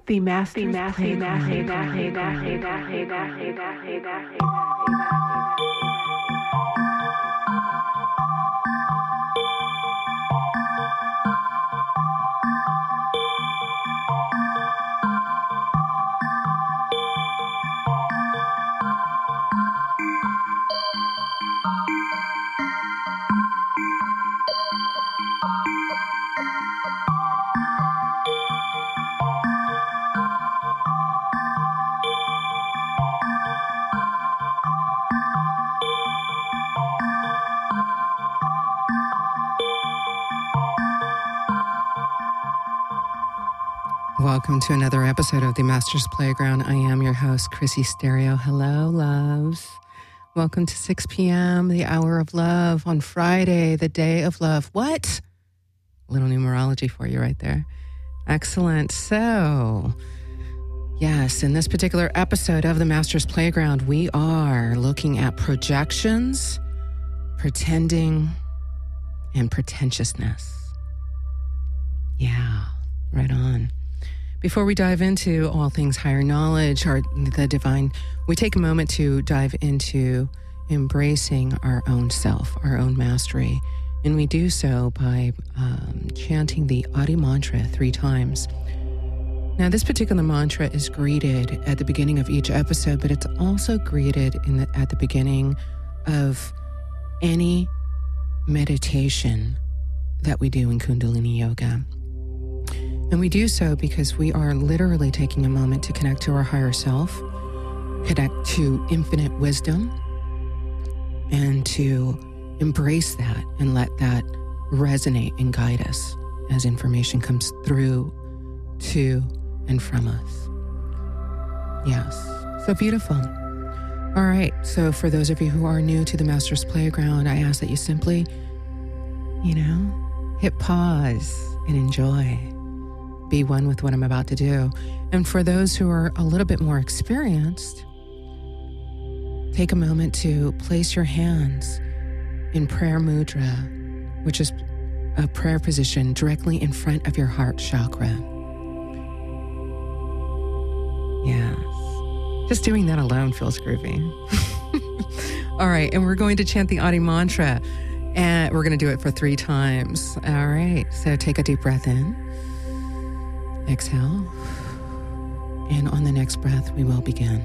The Masters Playground. Welcome to another episode of the Masters Playground. I am your host, Chrissy Stereo. Hello, loves. Welcome to 6 p.m., the hour of love on Friday, the day of love. What? Little numerology for you right there. Excellent. So, yes, in this particular episode of the Masters Playground, we are looking at projections, pretending, and pretentiousness. Yeah, right on. Before we dive into all things higher knowledge or the divine, we take a moment to dive into embracing our own self, our own mastery. And we do so by chanting the Adi mantra 3 times. Now, this particular mantra is greeted at the beginning of each episode, but it's also greeted at the beginning of any meditation that we do in Kundalini Yoga. And we do so because we are literally taking a moment to connect to our higher self, connect to infinite wisdom, and to embrace that and let that resonate and guide us as information comes through, to, and from us. Yes. So beautiful. All right. So for those of you who are new to the Masters Playground, I ask that you simply, hit pause and enjoy. Be one with what I'm about to do. And for those who are a little bit more experienced, take a moment to place your hands in prayer mudra, which is a prayer position directly in front of your heart chakra. Yes. Just doing that alone feels groovy. All right. And we're going to chant the Adi mantra, and we're going to do it for 3 times. All right. So take a deep breath in. Exhale. And on the next breath, we will begin.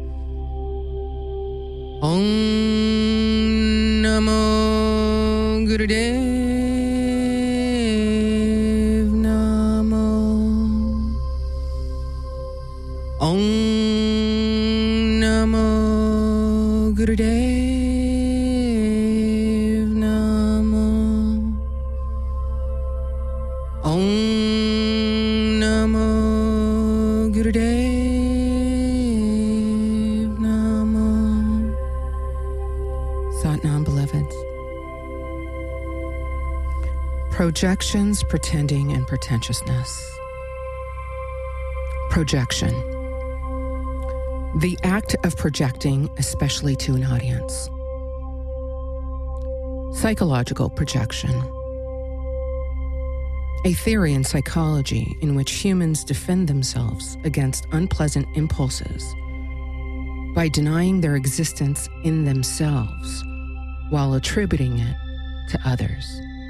Om Namo Gurudev Namo. Om Namo Gurudev Namo. Om Gurudev Namo. Satnam, beloveds. Projections, pretending, and pretentiousness. Projection. The act of projecting, especially to an audience. Psychological projection. A theory in psychology in which humans defend themselves against unpleasant impulses by denying their existence in themselves while attributing it to others.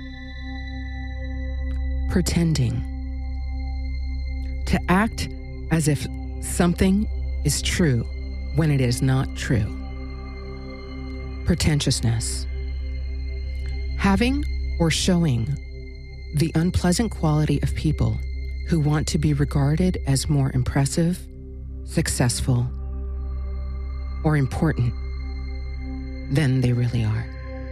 Pretending. To act as if something is true when it is not true. Pretentiousness. Having or showing the unpleasant quality of people who want to be regarded as more impressive, successful, or important than they really are.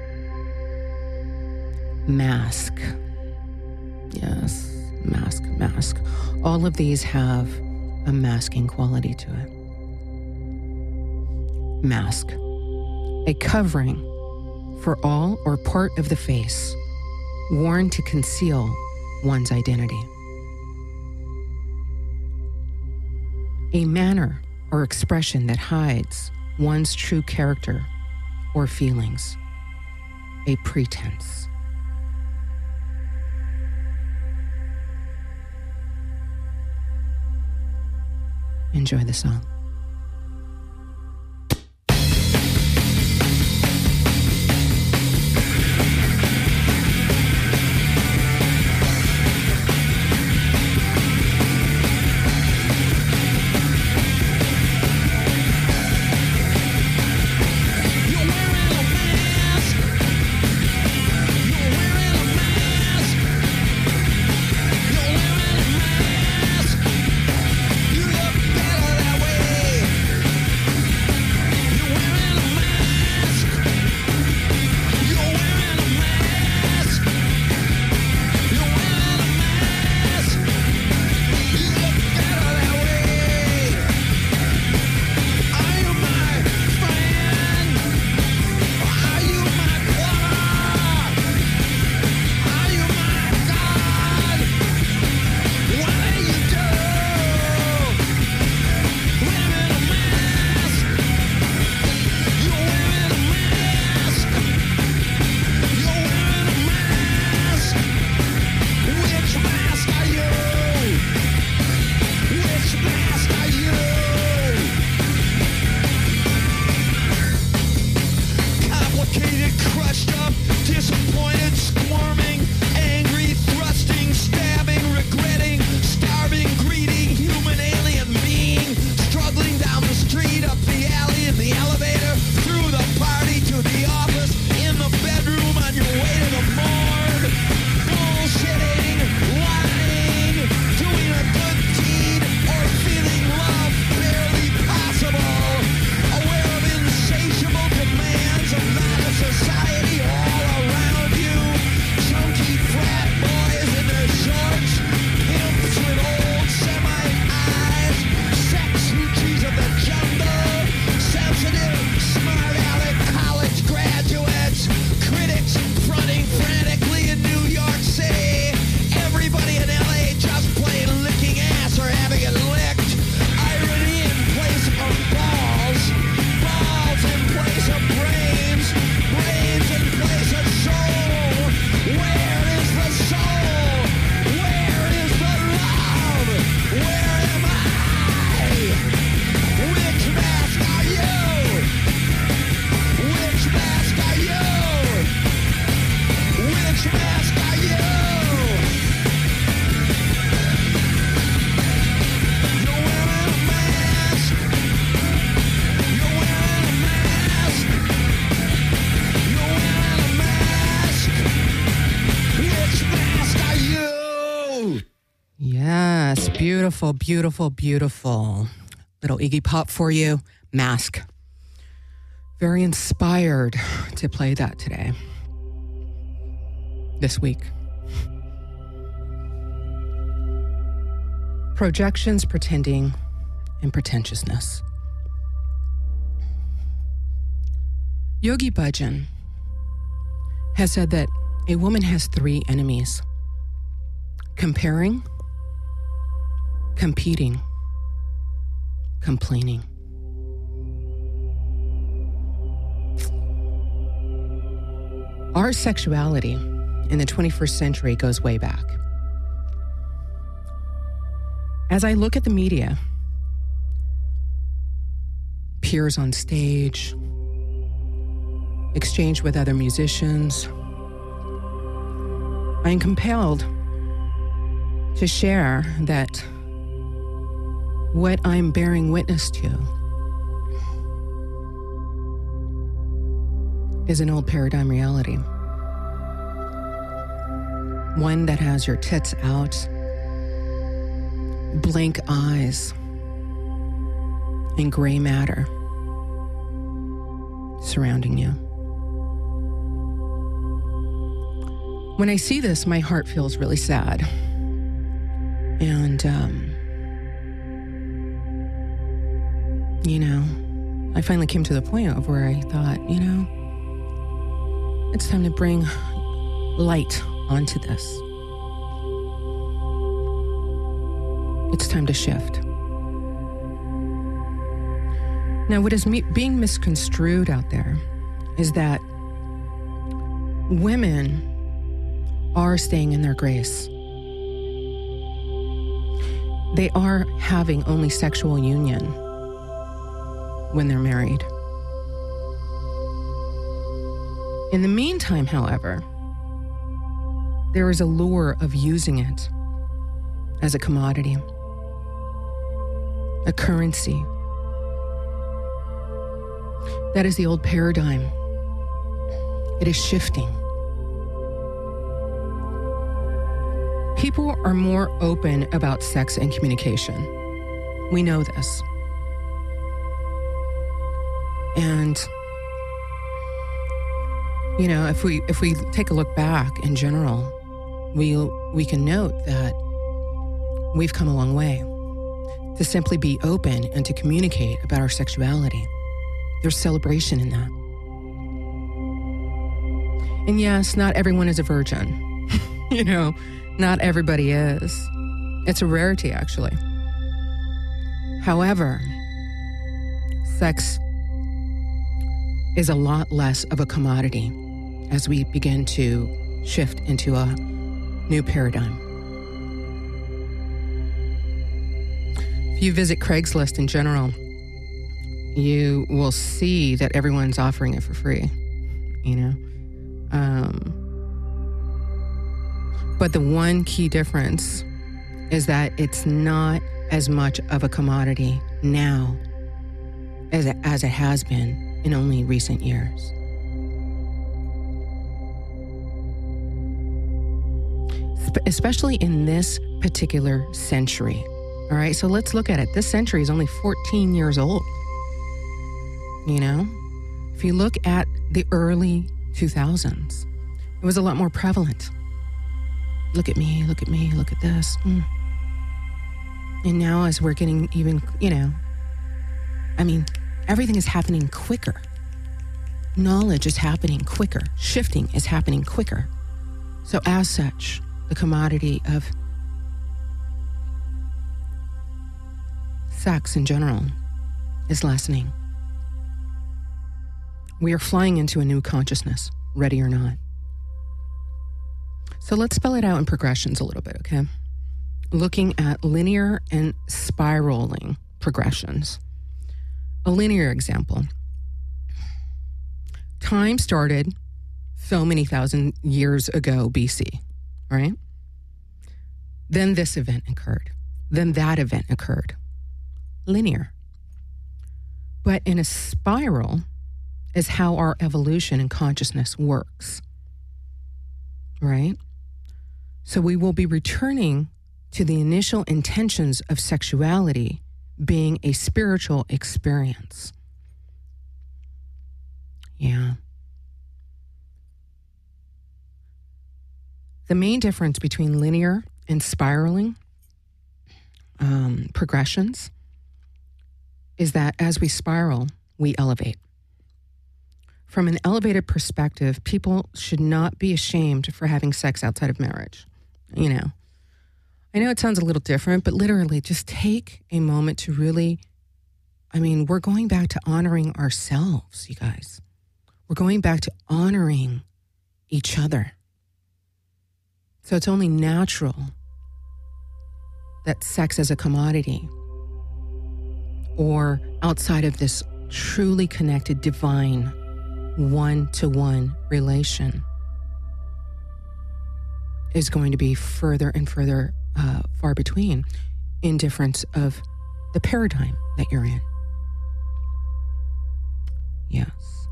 Mask. Yes, mask. All of these have a masking quality to it. Mask. A covering for all or part of the face, worn to conceal one's identity. A manner or expression that hides one's true character or feelings. A pretense. Enjoy the song. Beautiful, beautiful, beautiful. Little Iggy Pop for you. Mask. Very inspired to play that today. This week. Projections, pretending, and pretentiousness. Yogi Bhajan has said that a woman has 3 enemies: comparing, competing, complaining. Our sexuality in the 21st century goes way back. As I look at the media, peers on stage, exchange with other musicians, I am compelled to share that what I'm bearing witness to is an old paradigm reality. One that has your tits out, blank eyes, and gray matter surrounding you. When I see this, my heart feels really sad. And, I finally came to the point of where I thought, it's time to bring light onto this. It's time to shift. Now, what is being misconstrued out there is that women are staying in their grace. they are having only sexual union when they're married. In the meantime, however, there is a lure of using it as a commodity, a currency. That is the old paradigm. It is shifting. People are more open about sex and communication. We know this. And, you know, if we take a look back in general, we can note that we've come a long way to simply be open and to communicate about our sexuality. There's celebration in that. And yes, not everyone is a virgin. You know, not everybody is. It's a rarity, actually. However, sex is a lot less of a commodity as we begin to shift into a new paradigm. If you visit Craigslist in general, you will see that everyone's offering it for free, you know? But the one key difference is that it's not as much of a commodity now as it has been in only recent years. Especially in this particular century. All right, so let's look at it. This century is only 14 years old. You know, if you look at the early 2000s, it was a lot more prevalent. Look at me, look at this. And now as we're getting even, you know, I mean, everything is happening quicker. Knowledge is happening quicker. Shifting is happening quicker. So as such, the commodity of sex in general is lessening. We are flying into a new consciousness, ready or not. So let's spell it out in progressions a little bit, okay? Looking at linear and spiraling progressions. A linear example. Time started so many thousand years ago BC, right? Then this event occurred. Then that event occurred. Linear. But in a spiral is how our evolution and consciousness works, right? So we will be returning to the initial intentions of sexuality being a spiritual experience. Yeah. The main difference between linear and spiraling progressions is that as we spiral, we elevate. From an elevated perspective, people should not be ashamed for having sex outside of marriage. You know, I know it sounds a little different, but literally just take a moment to really, I mean, we're going back to honoring ourselves, you guys. We're going back to honoring each other. So it's only natural that sex as a commodity or outside of this truly connected, divine, one-to-one relation is going to be further and further far between in difference of the paradigm that you're in. Yes.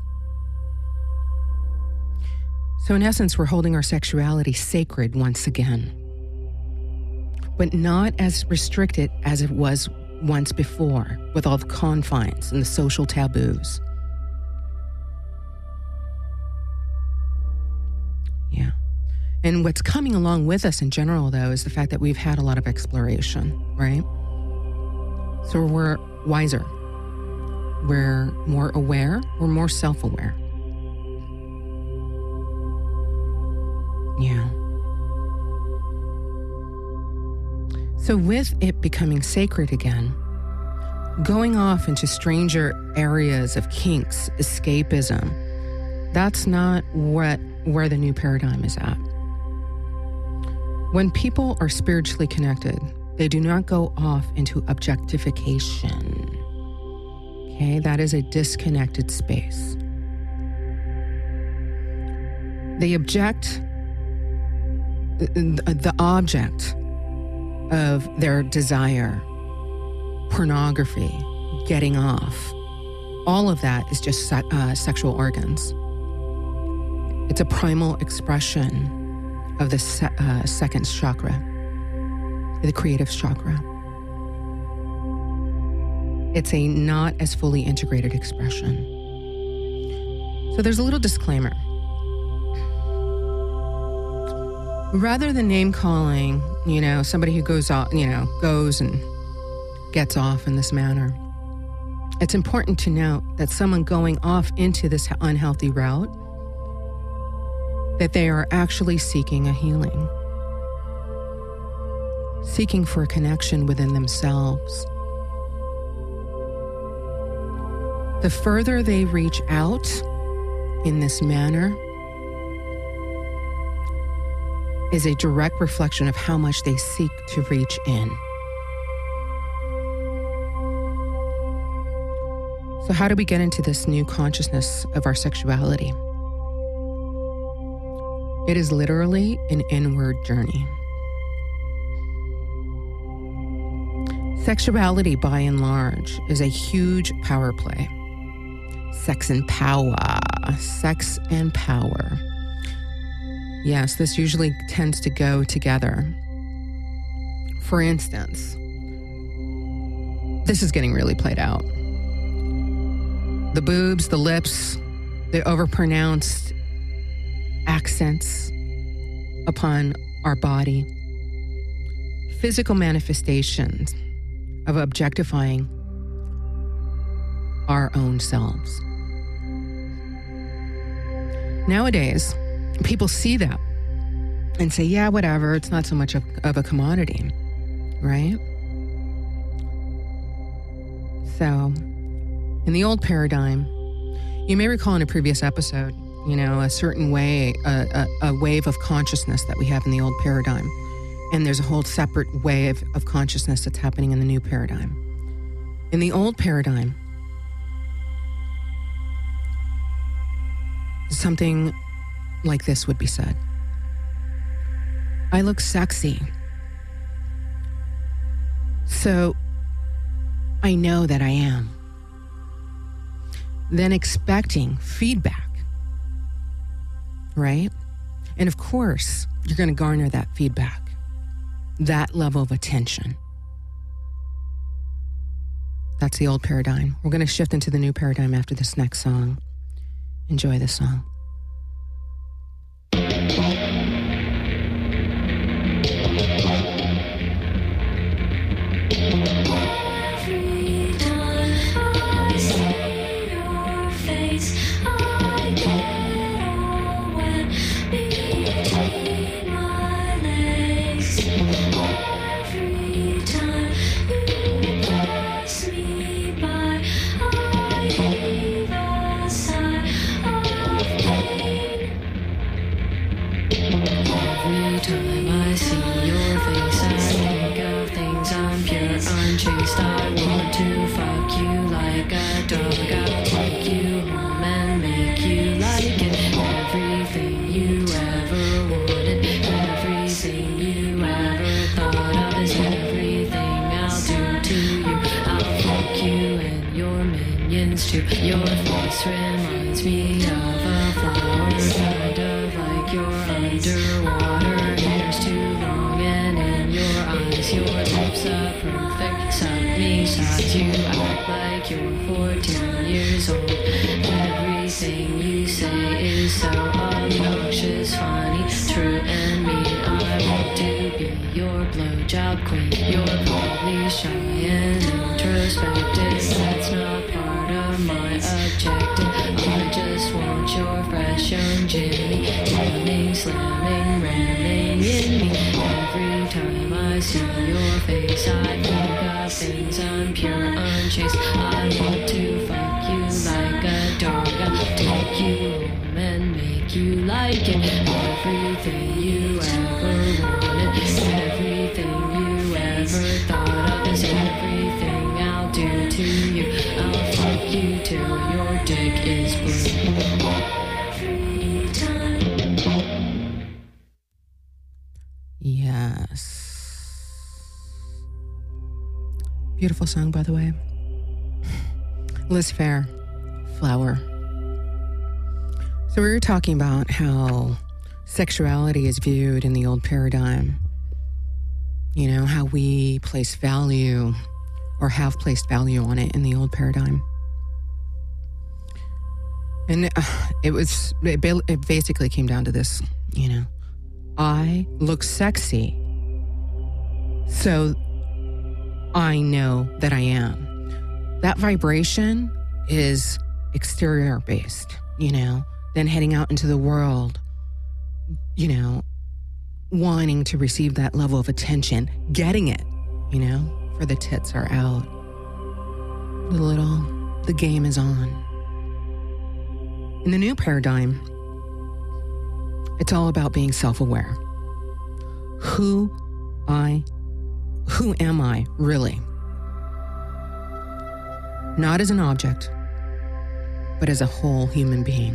So in essence, we're holding our sexuality sacred once again, but not as restricted as it was once before with all the confines and the social taboos. Yeah. And what's coming along with us in general, though, is the fact that we've had a lot of exploration, right? So we're wiser. We're more aware. We're more self-aware. Yeah. So with it becoming sacred again, going off into stranger areas of kinks, escapism, that's not where the new paradigm is at. When people are spiritually connected, They do not go off into objectification. Okay, that is a disconnected space. They object the object of their desire, pornography, getting off. All of that is just sexual organs. It's a primal expression of the second chakra, the creative chakra. It's a not as fully integrated expression. So there's a little disclaimer. Rather than name calling, somebody who goes and gets off in this manner, it's important to note that someone going off into this unhealthy route, that they are actually seeking a healing, seeking for a connection within themselves. The further they reach out in this manner is a direct reflection of how much they seek to reach in. So how do we get into this new consciousness of our sexuality? It is literally an inward journey. Sexuality, by and large, is a huge power play. Sex and power. Sex and power. Yes, this usually tends to go together. For instance, this is getting really played out. The boobs, the lips, the overpronounced accents upon our body. Physical manifestations of objectifying our own selves. Nowadays, people see that and say, yeah, whatever, it's not so much of a commodity, right? So, in the old paradigm, you may recall in a previous episode, a certain way, a wave of consciousness that we have in the old paradigm. And there's a whole separate wave of consciousness that's happening in the new paradigm. In the old paradigm, something like this would be said. I look sexy, so I know that I am. Then expecting feedback, right? And of course, you're going to garner that feedback, that level of attention. That's the old paradigm. We're going to shift into the new paradigm after this next song. Enjoy this song. Your face reminds me of a flower, kind of like you're underwater. Hair's too long and in your eyes, your lips are perfect. Something shots you act like you're 14 years old. Everything you say is so obnoxious, funny, true and mean. I want to be your blowjob queen. You're probably shy and introspective. That's not part of my objective. I just want your fresh young Jimmy, jamming, slamming, ramming in me. Every time I see your face, I think of things unpure, unchaste. I want to fuck you like a dog. I'll take you home and make you like it. Everything you ever wanted, everything you ever you till your dick is blue. Yes. Beautiful song, by the way. Liz Phair, Flower. So we were talking about how sexuality is viewed in the old paradigm. You know, how we place value or have placed value on it in the old paradigm. And it basically came down to this, you know, I look sexy, so I know that I am. That vibration is exterior based, you know, then heading out into the world, you know, wanting to receive that level of attention, getting it, you know, for the tits are out. The game is on. In the new paradigm, it's all about being self-aware. Who am I really? Not as an object, but as a whole human being.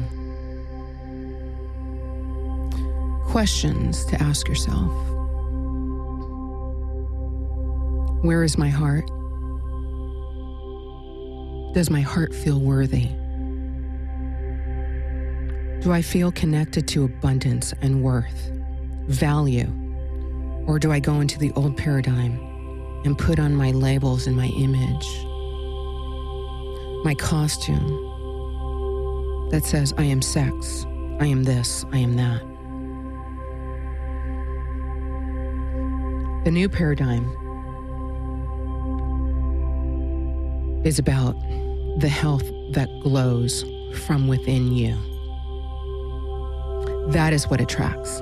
Questions to ask yourself. Where is my heart? Does my heart feel worthy? Do I feel connected to abundance and worth, value? Or do I go into the old paradigm and put on my labels and my image, my costume that says I am sex, I am this, I am that? The new paradigm is about the health that glows from within you. That is what attracts.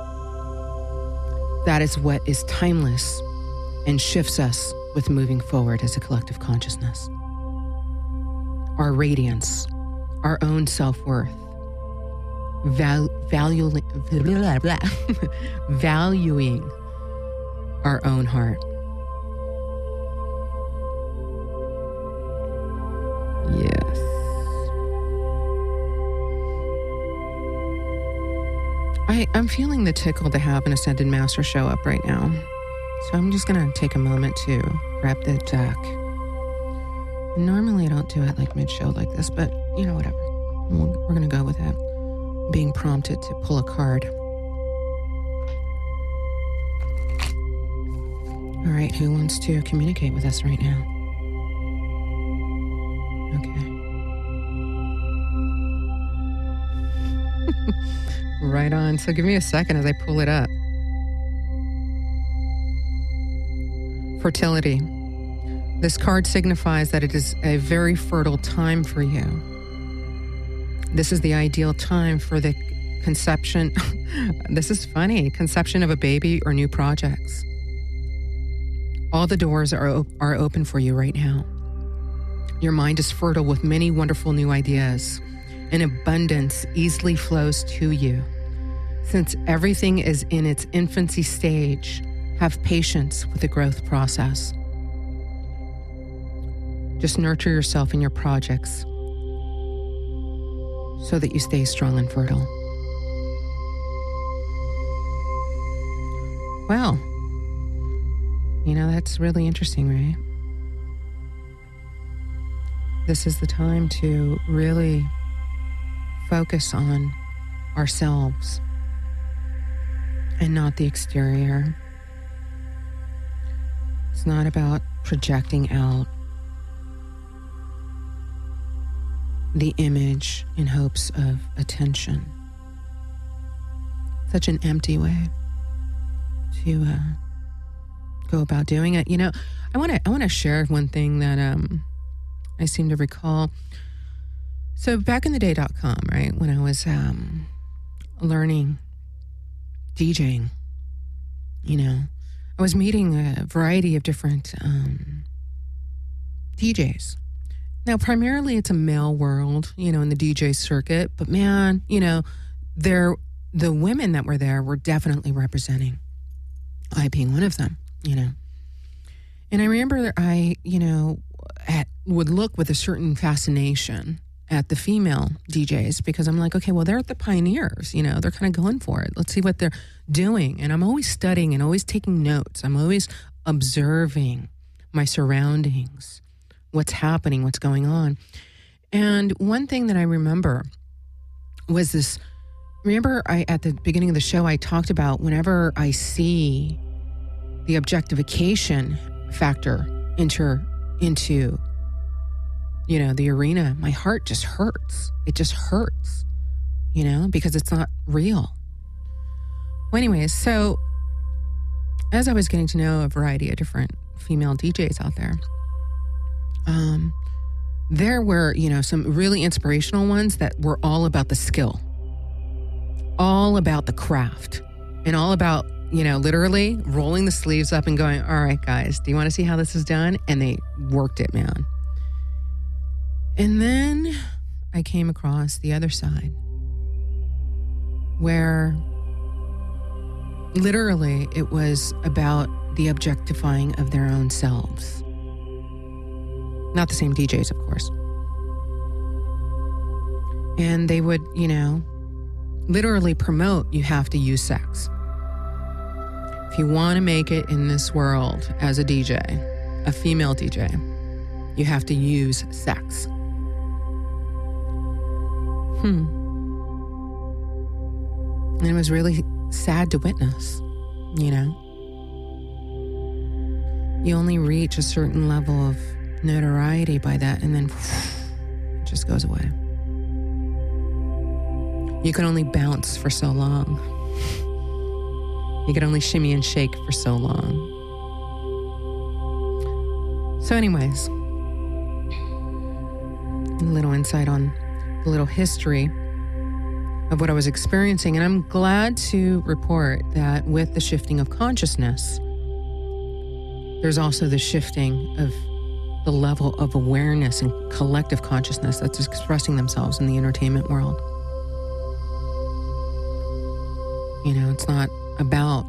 That is what is timeless and shifts us with moving forward as a collective consciousness. Our radiance, our own self-worth, valuing our own heart. Yes. I'm feeling the tickle to have an Ascended Master show up right now. So I'm just going to take a moment to grab the deck. Normally I don't do it like mid-show like this, but you know, whatever. We're going to go with it. Being prompted to pull a card. All right, who wants to communicate with us right now? Okay. Right on. So give me a second as I pull it up. Fertility. This card signifies that it is a very fertile time for you. This is the ideal time for the conception. This is funny. Conception of a baby or new projects. All the doors are open for you right now. Your mind is fertile with many wonderful new ideas, and abundance easily flows to you. Since everything is in its infancy stage, have patience with the growth process. Just nurture yourself in your projects so that you stay strong and fertile. Well, you know, that's really interesting, right? This is the time to really focus on ourselves and not the exterior. It's not about projecting out the image in hopes of attention. Such an empty way to go about doing it. You know, I want to share one thing that I seem to recall. So back in the day.com, right, when I was learning DJing, you know, I was meeting a variety of different DJs. Now, primarily it's a male world, you know, in the DJ circuit, but man, you know, the women that were there were definitely representing, I being one of them, you know. And I remember you know, would look with a certain fascination at the female DJs because I'm like, okay, well, they're the pioneers, they're kind of going for it. Let's see what they're doing. And I'm always studying and always taking notes. I'm always observing my surroundings, what's happening, what's going on. And one thing that I remember was this, at the beginning of the show, I talked about whenever I see the objectification factor enter into the arena, my heart just hurts. It just hurts, because it's not real. Well, anyways, so as I was getting to know a variety of different female DJs out there, there were, some really inspirational ones that were all about the skill, all about the craft, and all about, literally rolling the sleeves up and going, all right, guys, do you want to see how this is done? And they worked it, man. And then I came across the other side where literally it was about the objectifying of their own selves. Not the same DJs, of course. And they would, literally promote you have to use sex. If you want to make it in this world as a DJ, a female DJ, you have to use sex. And it was really sad to witness, You only reach a certain level of notoriety by that, and then it just goes away. You can only bounce for so long. You can only shimmy and shake for so long. So anyways, a little insight on a little history of what I was experiencing. And I'm glad to report that with the shifting of consciousness, there's also the shifting of the level of awareness and collective consciousness that's expressing themselves in the entertainment world. It's not about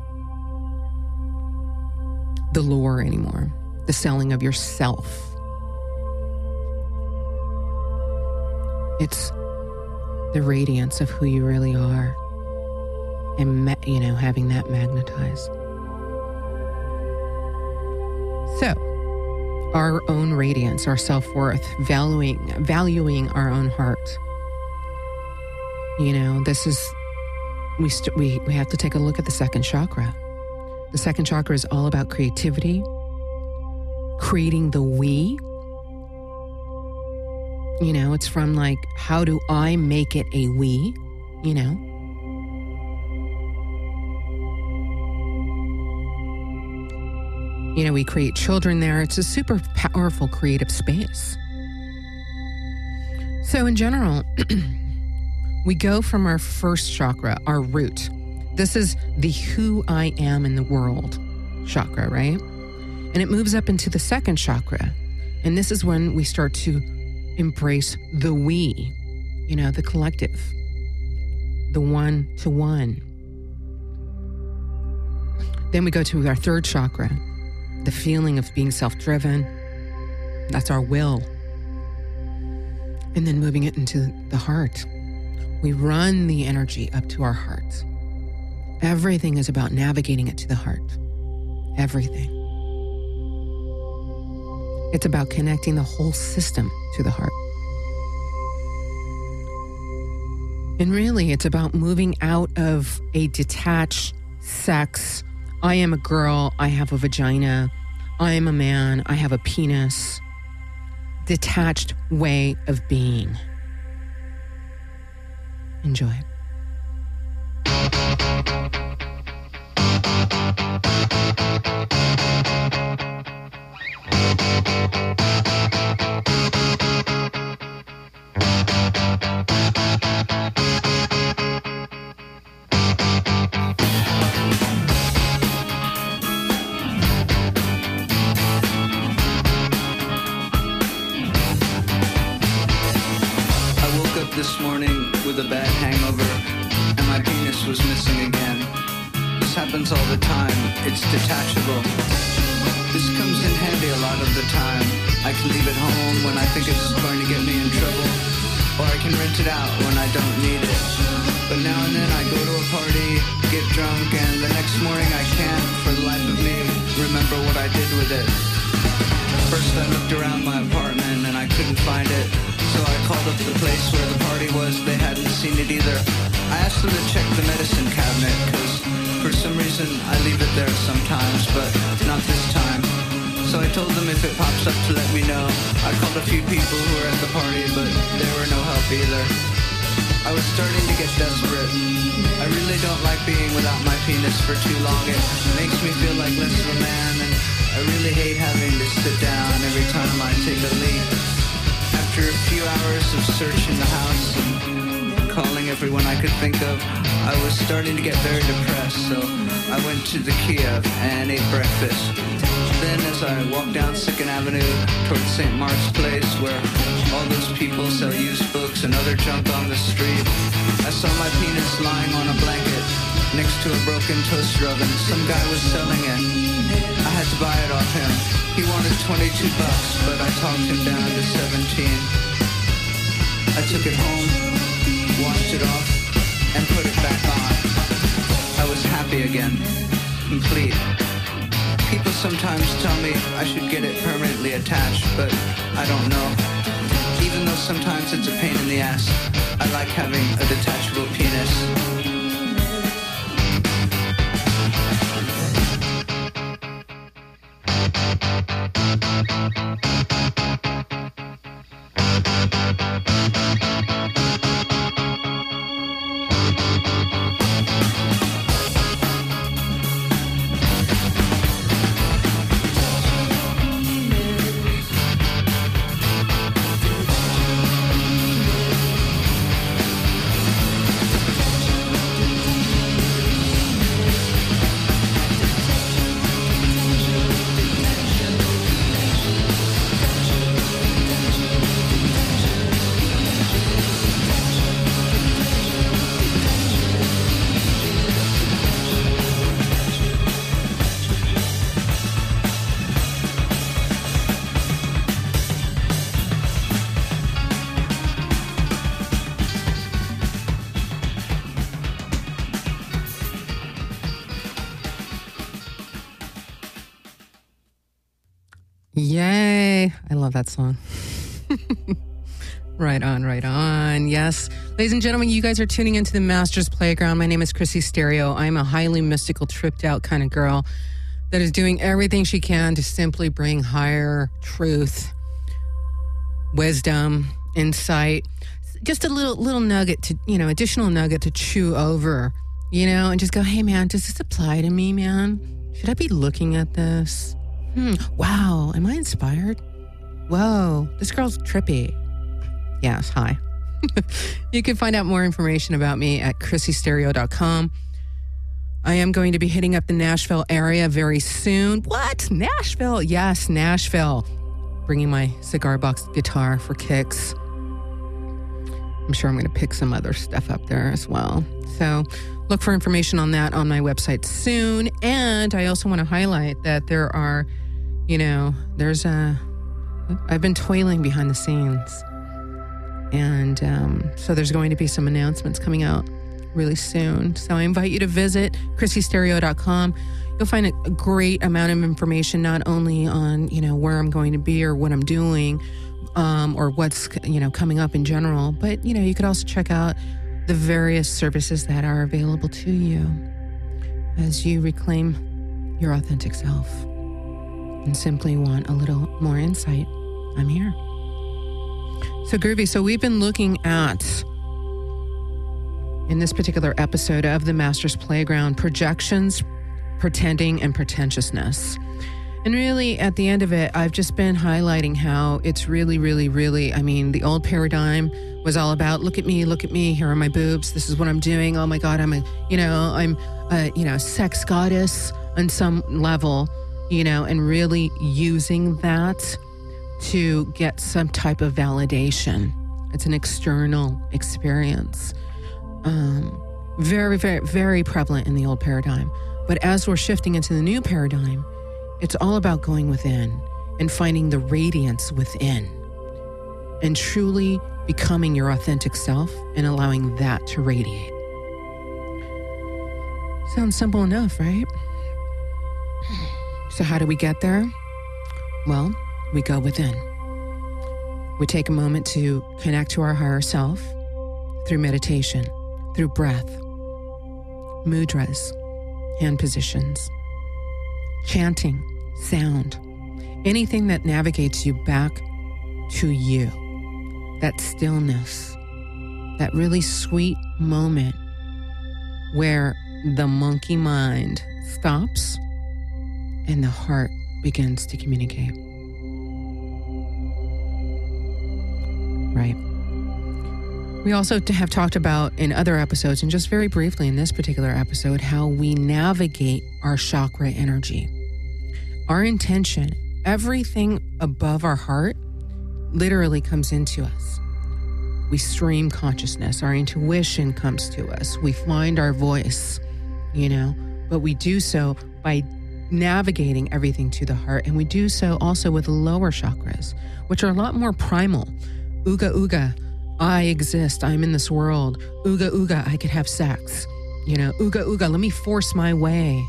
the lure anymore, the selling of yourself. It's the radiance of who you really are and, having that magnetized. So, our own radiance, our self-worth, valuing our own heart. This is, we have to take a look at the second chakra. The second chakra is all about creativity, creating the we. It's from like, how do I make it a we? We create children there. It's a super powerful creative space. So in general, we go from our first chakra, our root. This is the who I am in the world chakra, right? And it moves up into the second chakra. And this is when we start to embrace the we, the collective, the one-to-one. Then we go to our third chakra, the feeling of being self-driven. That's our will. And then moving it into the heart. We run the energy up to our heart. Everything is about navigating it to the heart. Everything. It's about connecting the whole system to the heart. And really, it's about moving out of a detached sex. I am a girl, I have a vagina. I am a man, I have a penis. Detached way of being. Enjoy. This morning with a bad hangover, and my penis was missing again. This happens all the time. It's detachable. This comes in handy a lot of the time. I to leave it home when I think it's going to get me in trouble, or I can rent it out when I don't need it. But now and then I go to a party, get drunk, and the next morning I can't, for the life of me, remember what I did with it. First I looked around my apartment and I couldn't find it, so I called up the place where the party was. They hadn't seen it either. I asked them to check the medicine cabinet, because for some reason I leave it there sometimes, but not this time. So I told them if it pops up to let me know. I called a few people who were at the party, but there were no help either. I was starting to get desperate. I really don't like being without my penis for too long. It makes me feel like less of a man, and I really hate having to sit down every time I take a leak. After a few hours of searching the house and calling everyone I could think of, I was starting to get very depressed, so I went to the Kiev and ate breakfast. Then as I walked down 2nd Avenue towards St. Mark's Place, where all those people sell used books and other junk on the street, I saw my penis lying on a blanket next to a broken toaster oven. Some guy was selling it. I had to buy it off him. He wanted $22, but I talked him down to 17. I took it home, washed it off, and put it back on. I was happy again, complete. People sometimes tell me I should get it permanently attached, but I don't know. Even though sometimes it's a pain in the ass, I like having a detachable penis. Yay. I love that song. Right on, right on. Yes. Ladies and gentlemen, you guys are tuning into the Masters Playground. My name is Chrissy Stereo. I'm a highly mystical, tripped out kind of girl that is doing everything she can to simply bring higher truth, wisdom, insight, just a little nugget to, additional nugget to chew over, and just go, hey man, does this apply to me, man? Should I be looking at this? Wow, am I inspired? Whoa, this girl's trippy. Yes, hi. You can find out more information about me at ChrissyStereo.com. I am going to be hitting up the Nashville area very soon. What? Nashville? Yes, Nashville. Bringing my cigar box guitar for kicks. I'm sure I'm going to pick some other stuff up there as well. So look for information on that on my website soon. And I also want to highlight that there are, I've been toiling behind the scenes. And so there's going to be some announcements coming out really soon. So I invite you to visit ChrissyStereo.com. You'll find a great amount of information, not only on, where I'm going to be or what I'm doing, or what's, coming up in general, but, you could also check out the various services that are available to you as you reclaim your authentic self and simply want a little more insight. I'm here. So groovy. So we've been looking at, in this particular episode of the Masters Playground, projections, pretending, and pretentiousness. And really, at the end of it, I've just been highlighting how it's really, really, really, the old paradigm was all about, look at me, here are my boobs, this is what I'm doing, oh my God, I'm a sex goddess on some level, and really using that to get some type of validation. It's an external experience. Very, very, very prevalent in the old paradigm. But as we're shifting into the new paradigm, it's all about going within. and finding the radiance within and truly becoming your authentic self and allowing that to radiate. Sounds simple enough, right? So how do we get there? Well, we go within. We take a moment to connect to our higher self through meditation, through breath, mudras, hand positions, chanting, sound, anything that navigates you back to you. That stillness, that really sweet moment where the monkey mind stops and the heart begins to communicate. Right. We also have talked about in other episodes, and just very briefly in this particular episode, how we navigate our chakra energy. Our intention, everything above our heart, literally comes into us. We stream consciousness. Our intuition comes to us. We find our voice, but we do so by navigating everything to the heart. And we do so also with lower chakras, which are a lot more primal. Ooga, ooga, I exist. I'm in this world. Ooga, ooga, I could have sex. Ooga, ooga, let me force my way.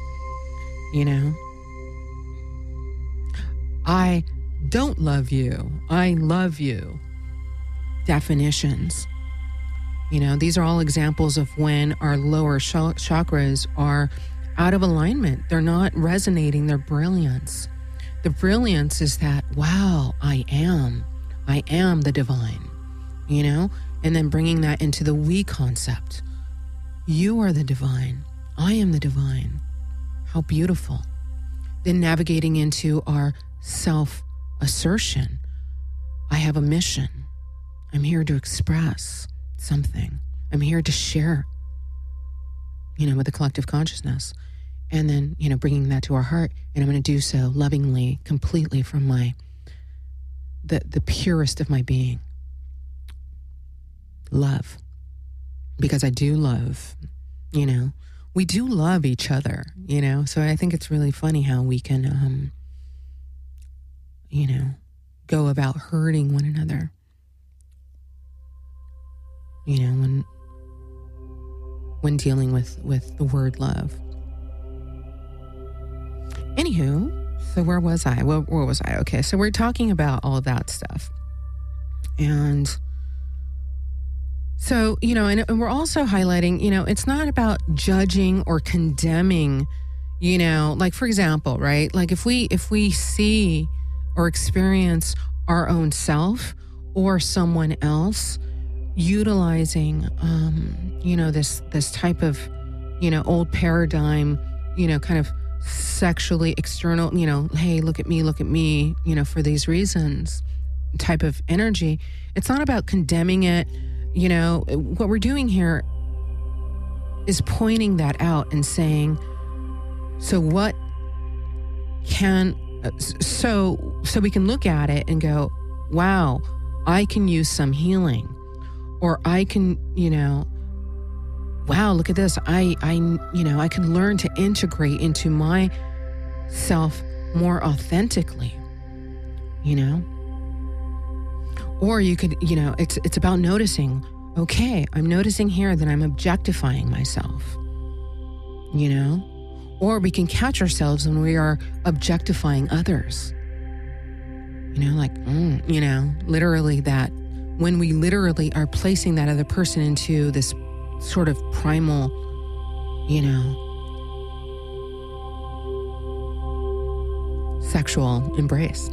I don't love you. I love you. Definitions. These are all examples of when our lower chakras are out of alignment. They're not resonating their brilliance. The brilliance is that, wow, I am the divine, and then bringing that into the we concept. You are the divine. I am the divine. How beautiful. Then navigating into our self-assertion. I have a mission. I'm here to express something. I'm here to share, with the collective consciousness. And then, bringing that to our heart. And I'm going to do so lovingly, completely from the purest of my being. Love. Because I do love, we do love each other, So I think it's really funny how we can, go about hurting one another. When dealing with the word love. Anywho, so where was I? Where was I? Okay, so we're talking about all of that stuff. And so, and we're also highlighting, it's not about judging or condemning, like for example, right? Like if we see or experience our own self or someone else utilizing, this type of, old paradigm, kind of sexually external, hey, look at me, for these reasons type of energy. It's not about condemning it. What we're doing here is pointing that out and saying, so what can, so we can look at it and go, wow, I can use some healing. Or I can, wow, look at this. I can learn to integrate into myself more authentically, Or you could, it's about noticing, okay, I'm noticing here that I'm objectifying myself, Or we can catch ourselves when we are objectifying others, literally that. When we literally are placing that other person into this sort of primal, sexual embrace.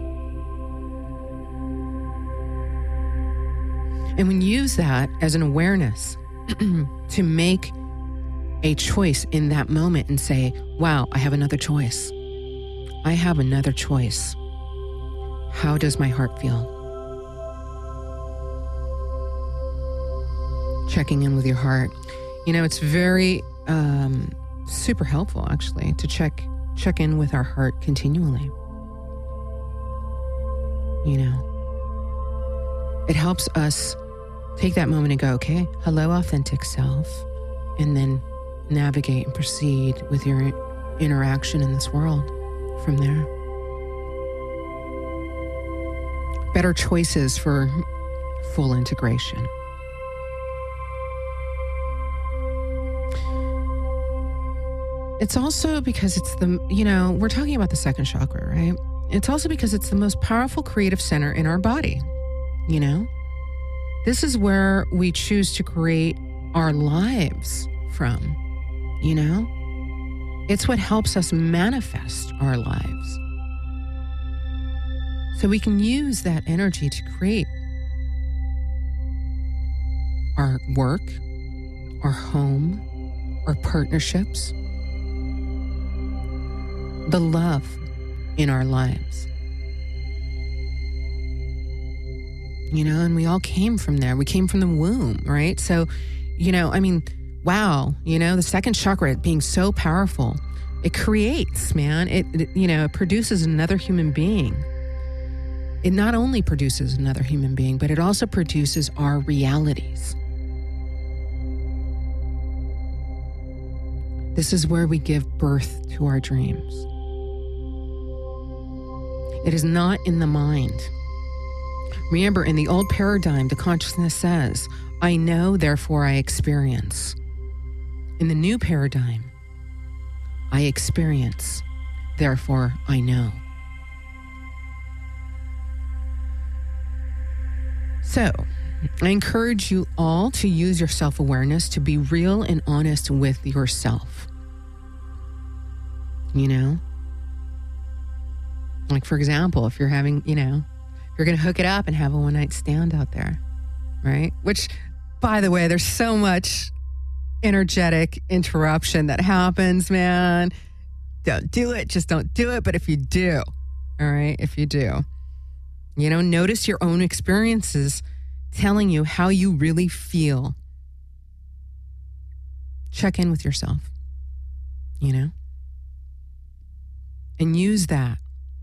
And we use that as an awareness to make a choice in that moment and say, wow, I have another choice. I have another choice. How does my heart feel? Checking in with your heart. It's very super helpful actually to check in with our heart continually. It helps us take that moment and go, okay, hello, authentic self, and then navigate and proceed with your interaction in this world from there. better choices for full integration. It's also because it's we're talking about the second chakra, right? It's also because it's the most powerful creative center in our body, This is where we choose to create our lives from, It's what helps us manifest our lives. So we can use that energy to create our work, our home, our partnerships, the love in our lives. And we all came from there. We came from the womb, right? So, wow, the second chakra being so powerful, it creates, man. It produces another human being. It not only produces another human being, but it also produces our realities. This is where we give birth to our dreams. It is not in the mind. Remember, in the old paradigm, the consciousness says, I know, therefore I experience. In the new paradigm, I experience, therefore I know. So, I encourage you all to use your self-awareness to be real and honest with yourself. Like, for example, if you're having, you're going to hook it up and have a one-night stand out there, right? Which, by the way, there's so much energetic interruption that happens, man. Don't do it. Just don't do it. But if you do, all right, if you do, notice your own experiences telling you how you really feel. Check in with yourself, and use that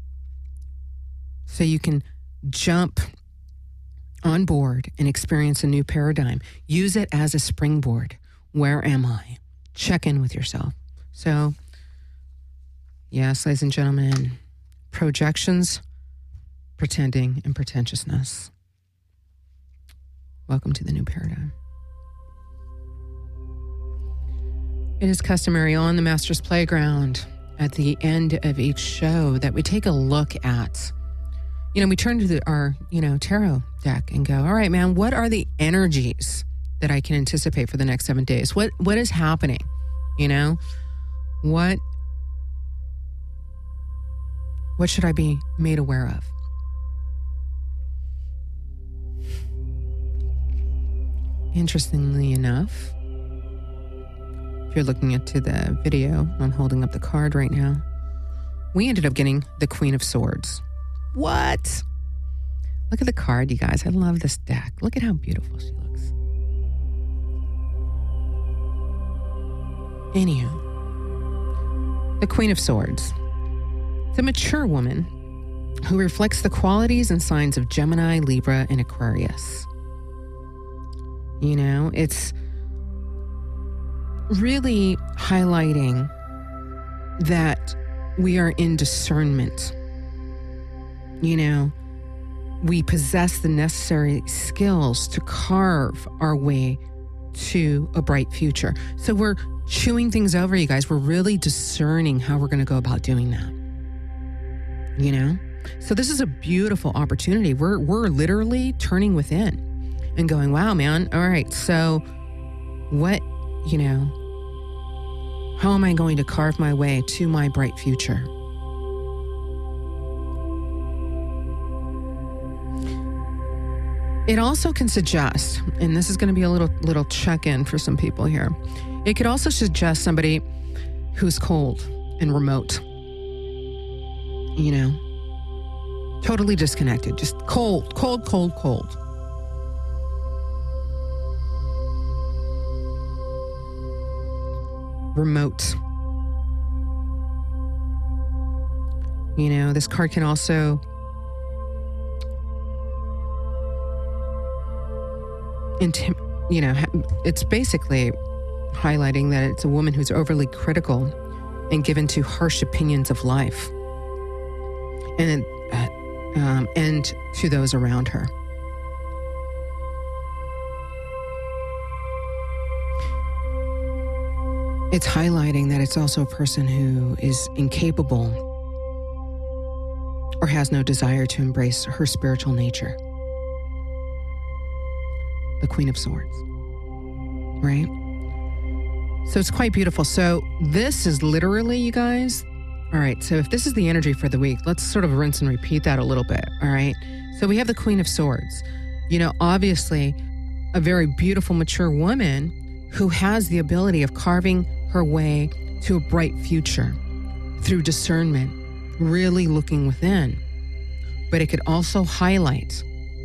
so you can jump on board and experience a new paradigm. Use it as a springboard. Where am I? Check in with yourself. So, yes, ladies and gentlemen, projections, pretending, and pretentiousness. Welcome to the new paradigm. It is customary on the Master's Playground at the end of each show that we take a look at, we turn to our, tarot deck and go, all right, man, what are the energies that I can anticipate for the next 7 days? What is happening? What should I be made aware of? Interestingly enough, if you're looking into the video, I'm holding up the card right now. We ended up getting the Queen of Swords. What? Look at the card, you guys. I love this deck. Look at how beautiful she looks. Anywho, the Queen of Swords. It's a mature woman who reflects the qualities and signs of Gemini, Libra, and Aquarius. It's really highlighting that we are in discernment. We possess the necessary skills to carve our way to a bright future. So we're chewing things over, you guys. We're really discerning how we're going to go about doing that. So this is a beautiful opportunity. We're literally turning within and going, wow, man. All right. So what, how am I going to carve my way to my bright future? It also can suggest, and this is going to be a little check-in for some people here. It could also suggest somebody who's cold and remote. Totally disconnected, just cold. Remote. This card can also it's basically highlighting that it's a woman who's overly critical and given to harsh opinions of life. And and to those around her. It's highlighting that it's also a person who is incapable or has no desire to embrace her spiritual nature. The Queen of Swords, right? So it's quite beautiful. So this is literally, you guys, all right, so if this is the energy for the week, let's sort of rinse and repeat that a little bit, all right? So we have the Queen of Swords. You know, obviously, a very beautiful, mature woman who has the ability of carving her way to a bright future through discernment, really looking within. But it could also highlight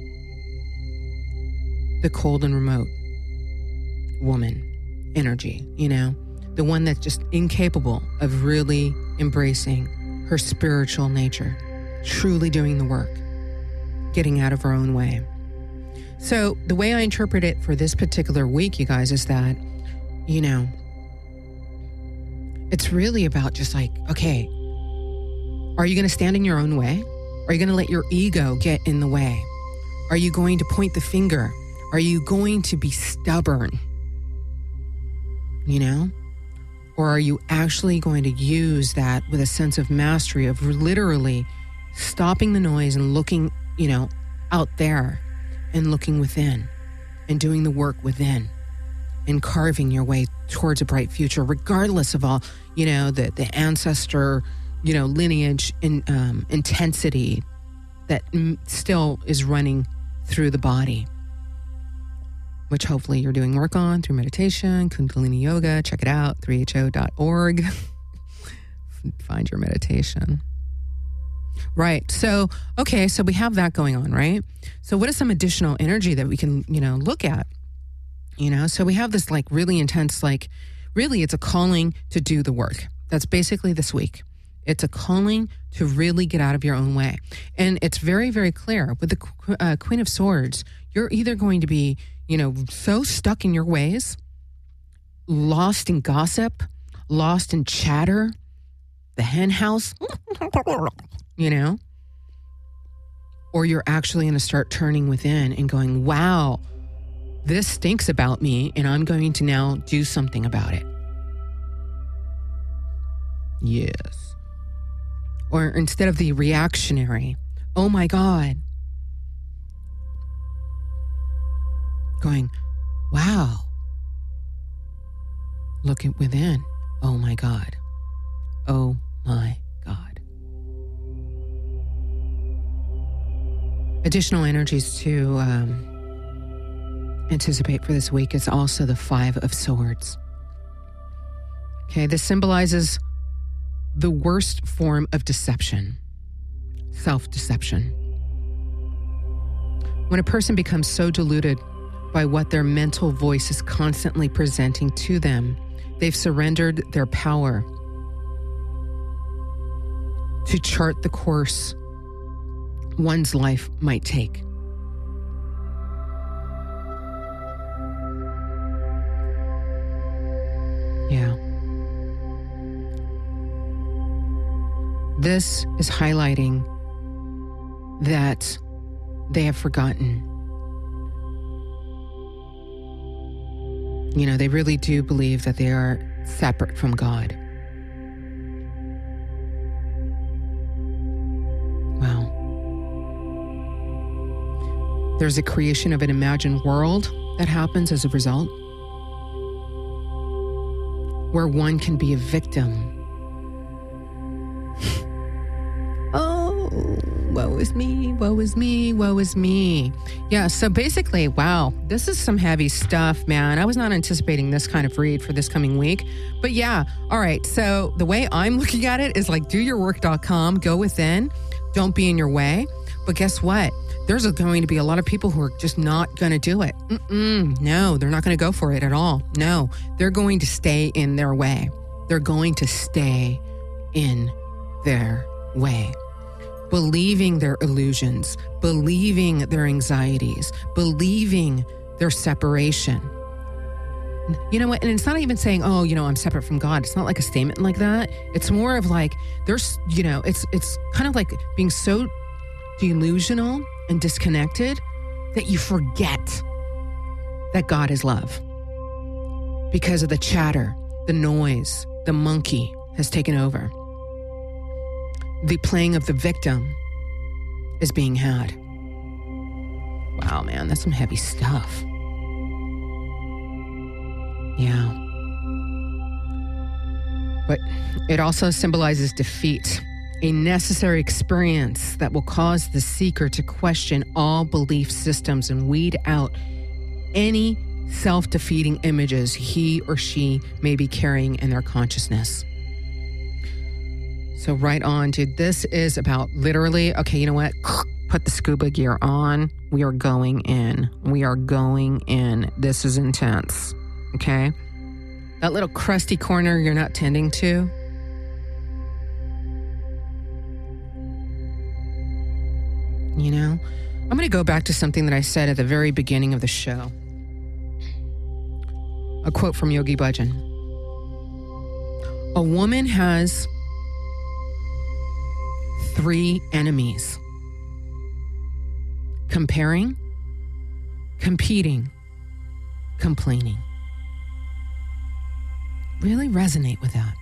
the cold and remote woman energy, you know, the one that's just incapable of really embracing her spiritual nature, truly doing the work, getting out of her own way. So the way I interpret it for this particular week, you guys, is that, you know, it's really about just like, okay, are you going to stand in your own way? Are you going to let your ego get in the way? Are you going to point the finger? Are you going to be stubborn? You know? Or are you actually going to use that with a sense of mastery of literally stopping the noise and looking, you know, out there and looking within and doing the work within and carving your way towards a bright future, regardless of all, you know, the ancestor, you know, lineage and intensity that still is running through the body, which hopefully you're doing work on through meditation, Kundalini Yoga. Check it out, 3ho.org. Find your meditation. Right. So, okay, so we have that going on, right? So what is some additional energy that we can, you know, look at? You know, so we have this like really intense, like really it's a calling to do the work. That's basically this week. It's a calling to really get out of your own way. And it's very, very clear with the Queen of Swords, you're either going to be, you know, so stuck in your ways, lost in gossip, lost in chatter, the hen house, you know, or you're actually going to start turning within and going, wow, this stinks about me, and I'm going to now do something about it. Yes. Or instead of the reactionary, oh my God, going, wow, look at within, oh my God, oh my God. Additional energies to anticipate for this week is also the Five of Swords. Okay, this symbolizes the worst form of deception, self-deception. When a person becomes so deluded by what their mental voice is constantly presenting to them, they've surrendered their power to chart the course one's life might take. Yeah. This is highlighting that they have forgotten. You know, they really do believe that they are separate from God. Wow. There's a creation of an imagined world that happens as a result, where one can be a victim. Oh, woe is me, woe is me, woe is me. Yeah, so basically, wow, this is some heavy stuff, man. I was not anticipating this kind of read for this coming week. But yeah, all right, so the way I'm looking at it is like doyourwork.com, go within, don't be in your way. But guess what? There's going to be a lot of people who are just not going to do it. No, they're not going to go for it at all. No, they're going to stay in their way. They're going to stay in their way. Believing their illusions, believing their anxieties, believing their separation. You know what? And it's not even saying, oh, you know, I'm separate from God. It's not like a statement like that. It's more of like, there's, you know, it's kind of like being so delusional and disconnected that you forget that God is love. Because of the chatter, the noise, the monkey has taken over. The playing of the victim is being had. Wow, man, that's some heavy stuff. Yeah. But it also symbolizes defeat, a necessary experience that will cause the seeker to question all belief systems and weed out any self-defeating images he or she may be carrying in their consciousness. So right on, dude. This is about literally, okay, you know what? Put the scuba gear on. We are going in. We are going in. This is intense. Okay? That little crusty corner you're not tending to. You know? I'm going to go back to something that I said at the very beginning of the show. A quote from Yogi Bhajan. A woman has 3 enemies: comparing, competing, complaining. Really resonate with that.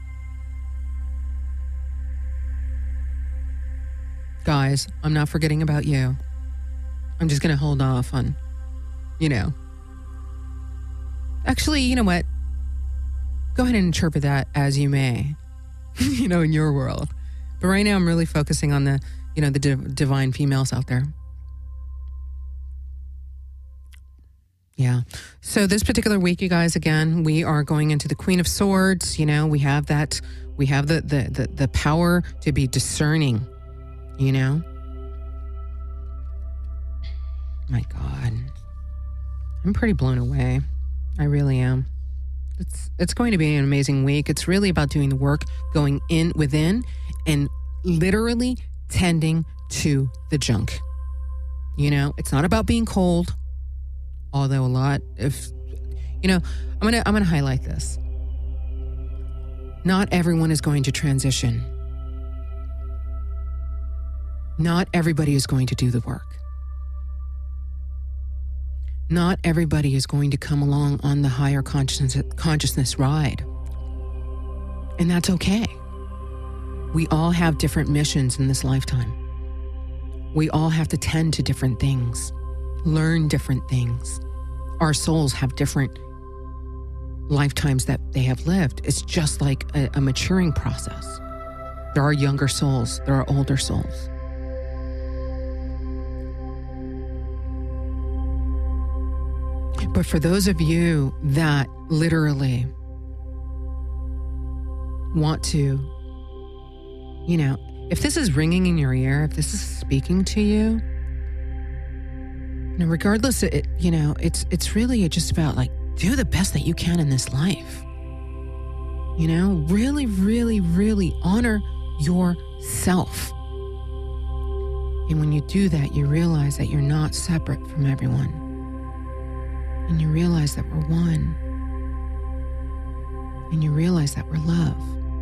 Guys, I'm not forgetting about you. I'm just going to hold off on, Actually, you know what? Go ahead and interpret that as you may, in your world. But right now I'm really focusing on the, the divine females out there. Yeah. So this particular week, you guys, again, we are going into the Queen of Swords. We have that, we have the power to be discerning, My God. I'm pretty blown away. I really am. It's going to be an amazing week. It's really about doing the work, going in within, and literally tending to the junk. It's not about being cold. Although a lot, I'm gonna highlight this. Not everyone is going to transition. Not everybody is going to do the work. Not everybody is going to come along on the higher consciousness ride. And that's okay. We all have different missions in this lifetime. We all have to tend to different things, learn different things. Our souls have different lifetimes that they have lived. It's just like a maturing process. There are younger souls, there are older souls. But for those of you that literally want to, if this is ringing in your ear, if this is speaking to you, regardless, it's really just about do the best that you can in this life. Really, really, really honor yourself. And when you do that, you realize that you're not separate from everyone. And you realize that we're one. And you realize that we're love.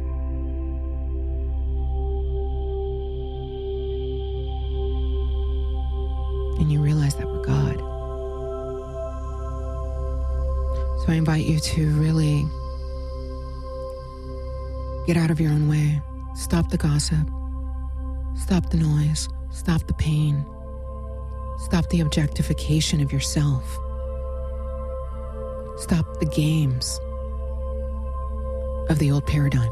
And you realize that we're God. So I invite you to really get out of your own way. Stop the gossip. Stop the noise. Stop the pain. Stop the objectification of yourself. Stop the games of the old paradigm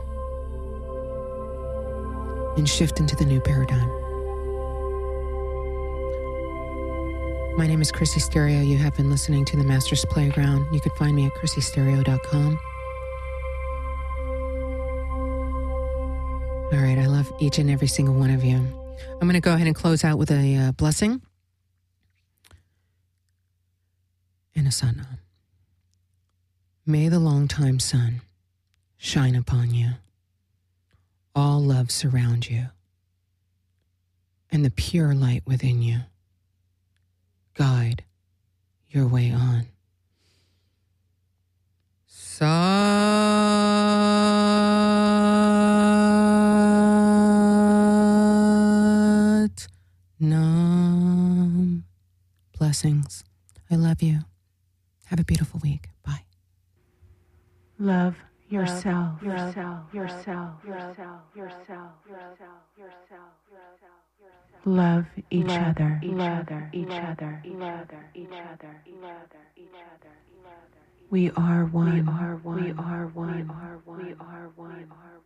and shift into the new paradigm. My name is Chrissy Stereo. You have been listening to The Master's Playground. You can find me at chrissystereo.com. All right, I love each and every single one of you. I'm going to go ahead and close out with a blessing and a sana. May the long-time sun shine upon you. All love surround you. And the pure light within you guide your way on. Sat Blessings. I love you. Have a beautiful week. Bye. Love yourself, yourself, yourself, yourself, yourself, yourself. Love each other, each other, each other, each other, each other, each other, each other. We are one. We are one. We are one. We are one. We are one.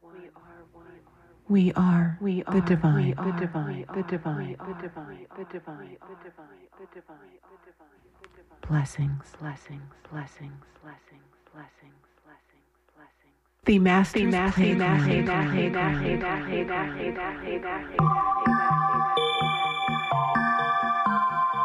We are the divine. The divine. The divine. The divine. The divine. The divine. The divine. Blessings. Blessings. Blessings. Blessings. Blessings. Blessings. Blessings. The master's playground.